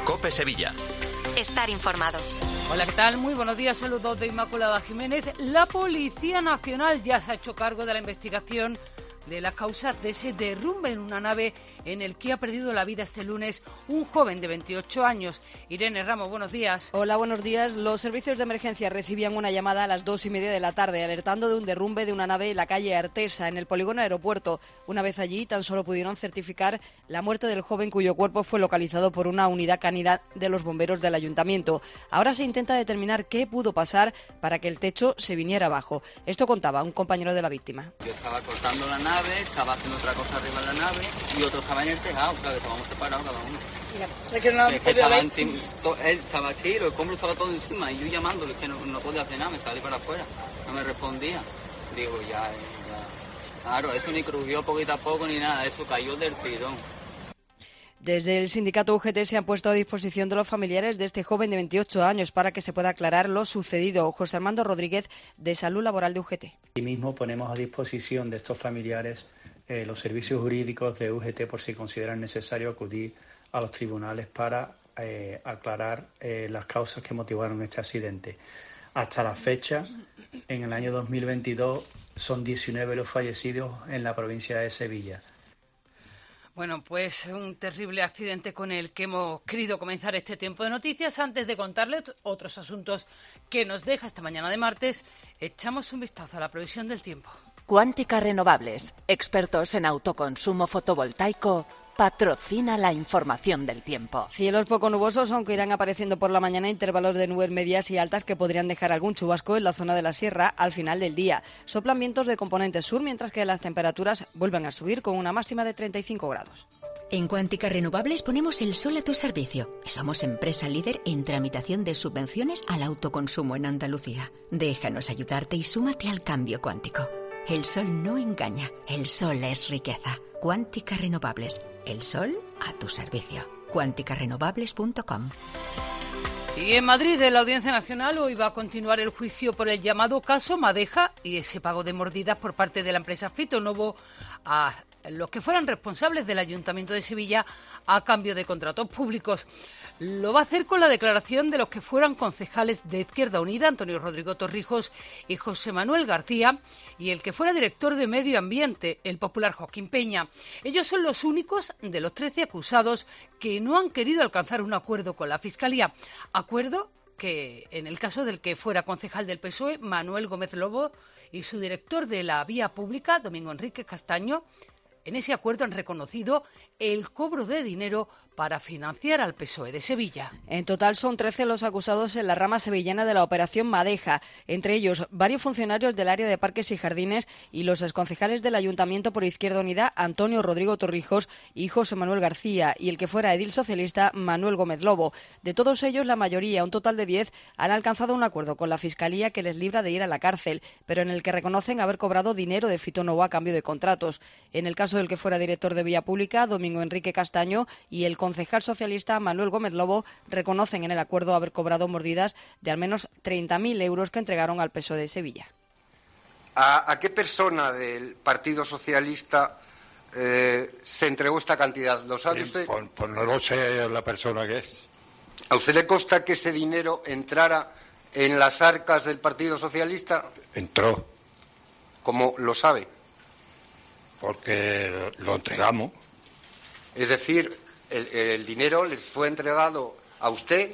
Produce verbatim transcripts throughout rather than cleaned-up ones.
COPE Sevilla. Estar informado. Hola, ¿qué tal? Muy buenos días, saludos de Inmaculada Jiménez. La Policía Nacional ya se ha hecho cargo de la investigación de las causas de ese derrumbe en una nave en el que ha perdido la vida este lunes un joven de veintiocho años. Irene Ramos, buenos días. Hola, buenos días. Los servicios de emergencia recibían una llamada a las dos y media de la tarde alertando de un derrumbe de una nave en la calle Artesa, en el polígono aeropuerto. Una vez allí, tan solo pudieron certificar la muerte del joven cuyo cuerpo fue localizado por una unidad canina de los bomberos del ayuntamiento. Ahora se intenta determinar qué pudo pasar para que el techo se viniera abajo. Esto contaba un compañero de la víctima. Yo estaba cortando la nave, estaba haciendo otra cosa arriba de la nave y otro estaba en el tejado, claro, que estábamos separados cada uno. Mira, es que no es que estaba encima, to, él estaba aquí, los escombros estaba todo encima y yo llamándole, que no, no podía hacer nada, me salí para afuera, no me respondía. Digo, ya, ya, claro, eso ni crujió poquito a poco ni nada, eso cayó del tirón. Desde el sindicato U G T se han puesto a disposición de los familiares de este joven de veintiocho años para que se pueda aclarar lo sucedido. José Armando Rodríguez, de Salud Laboral de U G T. Asimismo, ponemos a disposición de estos familiares eh, los servicios jurídicos de U G T por si consideran necesario acudir a los tribunales para eh, aclarar eh, las causas que motivaron este accidente. Hasta la fecha, en el año dos mil veintidós, son diecinueve los fallecidos en la provincia de Sevilla. Bueno, pues un terrible accidente con el que hemos querido comenzar este tiempo de noticias. Antes de contarles otros asuntos que nos deja esta mañana de martes, echamos un vistazo a la previsión del tiempo. Cuántica Renovables, expertos en autoconsumo fotovoltaico, patrocina la información del tiempo. Cielos poco nubosos, aunque irán apareciendo por la mañana intervalos de nubes medias y altas que podrían dejar algún chubasco en la zona de la sierra al final del día. Soplan vientos de componente sur, mientras que las temperaturas vuelven a subir con una máxima de treinta y cinco grados. En Cuántica Renovables ponemos el sol a tu servicio y somos empresa líder en tramitación de subvenciones al autoconsumo en Andalucía. Déjanos ayudarte y súmate al cambio cuántico. El sol no engaña, el sol es riqueza. Cuántica Renovables, el sol a tu servicio. cuántica renovables punto com. Y en Madrid, en la Audiencia Nacional, hoy va a continuar el juicio por el llamado caso Madeja y ese pago de mordidas por parte de la empresa Fitonovo a los que fueran responsables del Ayuntamiento de Sevilla a cambio de contratos públicos. Lo va a hacer con la declaración de los que fueran concejales de Izquierda Unida, Antonio Rodrigo Torrijos y José Manuel García, y el que fuera director de Medio Ambiente, el popular Joaquín Peña. Ellos son los únicos de los trece acusados que no han querido alcanzar un acuerdo con la Fiscalía. Acuerdo que, en el caso del que fuera concejal del P S O E, Manuel Gómez Lobo, y su director de la Vía Pública, Domingo Enrique Castaño, en ese acuerdo han reconocido el cobro de dinero para financiar al P S O E de Sevilla. En total son trece los acusados en la rama sevillana de la Operación Madeja, entre ellos varios funcionarios del área de parques y jardines y los exconcejales del Ayuntamiento por Izquierda Unida, Antonio Rodrigo Torrijos y José Manuel García, y el que fuera edil socialista, Manuel Gómez Lobo. De todos ellos, la mayoría, un total de diez, han alcanzado un acuerdo con la Fiscalía que les libra de ir a la cárcel, pero en el que reconocen haber cobrado dinero de Fitonovo a cambio de contratos. En el caso del que fuera director de Vía Pública, Domingo Enrique Castaño, y el concejal socialista Manuel Gómez Lobo reconocen en el acuerdo haber cobrado mordidas de al menos treinta mil euros que entregaron al P S O E de Sevilla. ¿A, a qué persona del Partido Socialista eh, se entregó esta cantidad? ¿Lo sabe usted? Pues, pues no lo sé la persona que es. ¿A usted le consta que ese dinero entrara en las arcas del Partido Socialista? Entró. ¿Cómo lo sabe? Porque lo entregamos. Es decir, el, el dinero les fue entregado a usted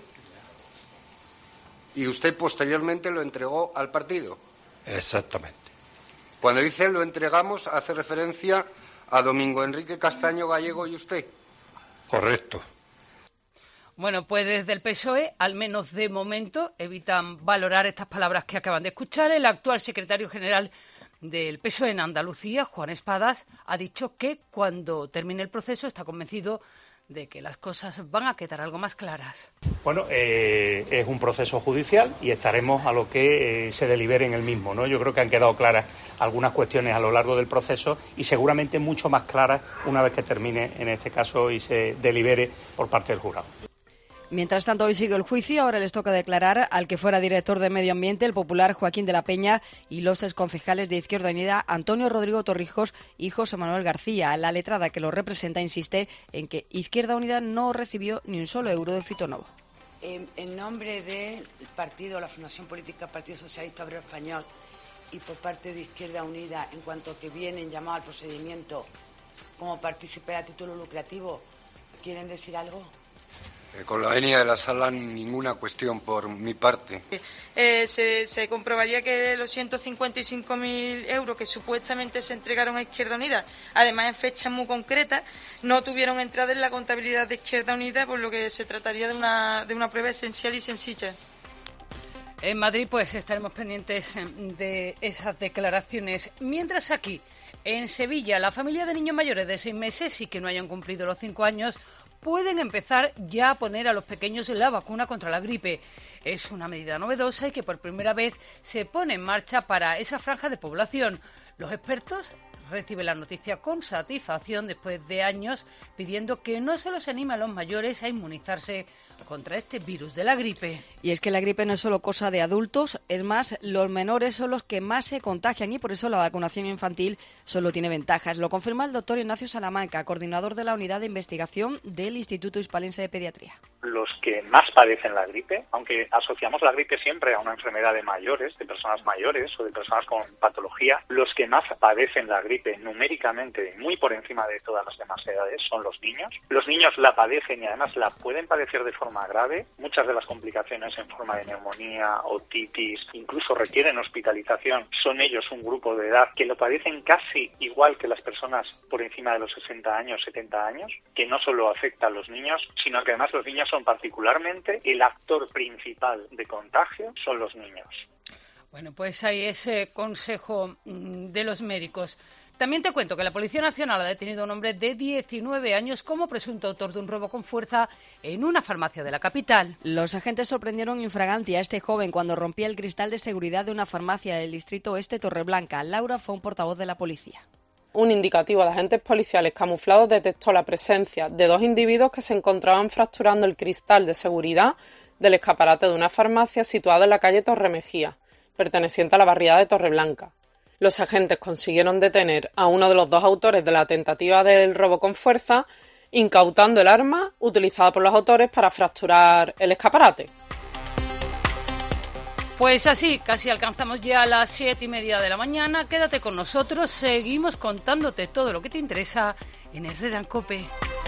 y usted posteriormente lo entregó al partido. Exactamente. Cuando dice lo entregamos, hace referencia a Domingo Enrique Castaño Gallego y usted. Correcto. Bueno, pues desde el P S O E, al menos de momento, evitan valorar estas palabras que acaban de escuchar. El actual secretario general del P S O E en Andalucía, Juan Espadas, ha dicho que cuando termine el proceso está convencido de que las cosas van a quedar algo más claras. Bueno, eh, es un proceso judicial y estaremos a lo que eh, se delibere en el mismo, ¿no? Yo creo que han quedado claras algunas cuestiones a lo largo del proceso y seguramente mucho más claras una vez que termine, en este caso, y se delibere por parte del jurado. Mientras tanto, hoy sigue el juicio. Ahora les toca declarar al que fuera director de Medio Ambiente, el popular Joaquín de la Peña, y los exconcejales de Izquierda Unida, Antonio Rodrigo Torrijos y José Manuel García. La letrada que lo representa insiste en que Izquierda Unida no recibió ni un solo euro de Fitonovo. En, en nombre del partido, la Fundación Política Partido Socialista Obrero Español, y por parte de Izquierda Unida, en cuanto que vienen llamados al procedimiento como partícipe a título lucrativo, ¿quieren decir algo? Eh, con la venia de la sala, ninguna cuestión por mi parte. Eh, se, se comprobaría que los ciento cincuenta y cinco mil euros que supuestamente se entregaron a Izquierda Unida, además en fechas muy concretas, no tuvieron entrada en la contabilidad de Izquierda Unida, por lo que se trataría de una, de una prueba esencial y sencilla. En Madrid, pues estaremos pendientes de esas declaraciones. Mientras aquí, en Sevilla, la familia de niños mayores de seis meses y que no hayan cumplido los cinco años pueden empezar ya a poner a los pequeños la vacuna contra la gripe. Es una medida novedosa y que por primera vez se pone en marcha para esa franja de población. Los expertos reciben la noticia con satisfacción después de años pidiendo que no se los anime a los mayores a inmunizarse contra este virus de la gripe. Y es que la gripe no es solo cosa de adultos, es más, los menores son los que más se contagian y por eso la vacunación infantil solo tiene ventajas. Lo confirma el doctor Ignacio Salamanca, coordinador de la Unidad de Investigación del Instituto Hispalense de Pediatría. Los que más padecen la gripe, aunque asociamos la gripe siempre a una enfermedad de mayores, de personas mayores o de personas con patología, los que más padecen la gripe numéricamente, muy por encima de todas las demás edades, son los niños. Los niños la padecen y además la pueden padecer de forma grave. Muchas de las complicaciones en forma de neumonía, otitis, incluso requieren hospitalización. Son ellos un grupo de edad que lo padecen casi igual que las personas por encima de los sesenta años, setenta años, que no solo afecta a los niños, sino que además los niños son particularmente el actor principal de contagio, son los niños. Bueno, pues hay ese consejo de los médicos. También te cuento que la Policía Nacional ha detenido a un hombre de diecinueve años como presunto autor de un robo con fuerza en una farmacia de la capital. Los agentes sorprendieron infraganti a este joven cuando rompía el cristal de seguridad de una farmacia del distrito este Torreblanca. Laura fue un portavoz de la policía. Un indicativo de agentes policiales camuflados detectó la presencia de dos individuos que se encontraban fracturando el cristal de seguridad del escaparate de una farmacia situada en la calle Torremejía, perteneciente a la barriada de Torreblanca. Los agentes consiguieron detener a uno de los dos autores de la tentativa del robo con fuerza, incautando el arma utilizada por los autores para fracturar el escaparate. Pues así, casi alcanzamos ya las siete y media de la mañana. Quédate con nosotros, seguimos contándote todo lo que te interesa en Herrera en COPE.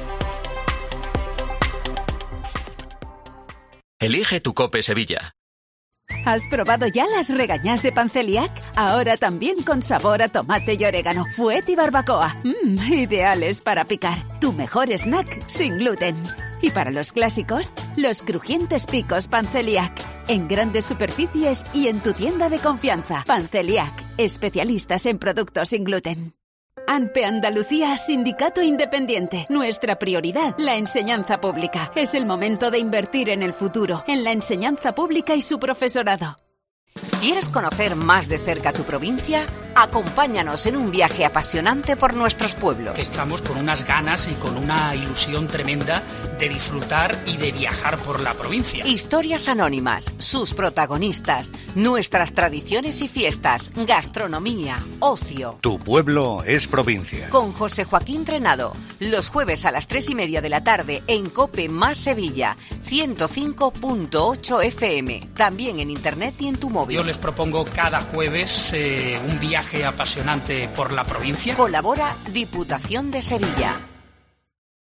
Elige tu COPE Sevilla. ¿Has probado ya las regañás de Panceliac? Ahora también con sabor a tomate y orégano, fuet y barbacoa. Mmm, ideales para picar. Tu mejor snack sin gluten. Y para los clásicos, los crujientes picos Panceliac. En grandes superficies y en tu tienda de confianza. Panceliac, especialistas en productos sin gluten. A N P E Andalucía, Sindicato Independiente. Nuestra prioridad, la enseñanza pública. Es el momento de invertir en el futuro, en la enseñanza pública y su profesorado. ¿Quieres conocer más de cerca tu provincia? Acompáñanos en un viaje apasionante por nuestros pueblos. Estamos con unas ganas y con una ilusión tremenda de disfrutar y de viajar por la provincia. Historias anónimas, sus protagonistas, nuestras tradiciones y fiestas, gastronomía, ocio. Tu pueblo es provincia. Con José Joaquín Trenado, los jueves a las tres y media de la tarde en COPE más Sevilla, ciento cinco punto ocho F M, también en internet y en tu móvil. Yo les propongo cada jueves eh, un viaje apasionante por la provincia. Colabora Diputación de Sevilla.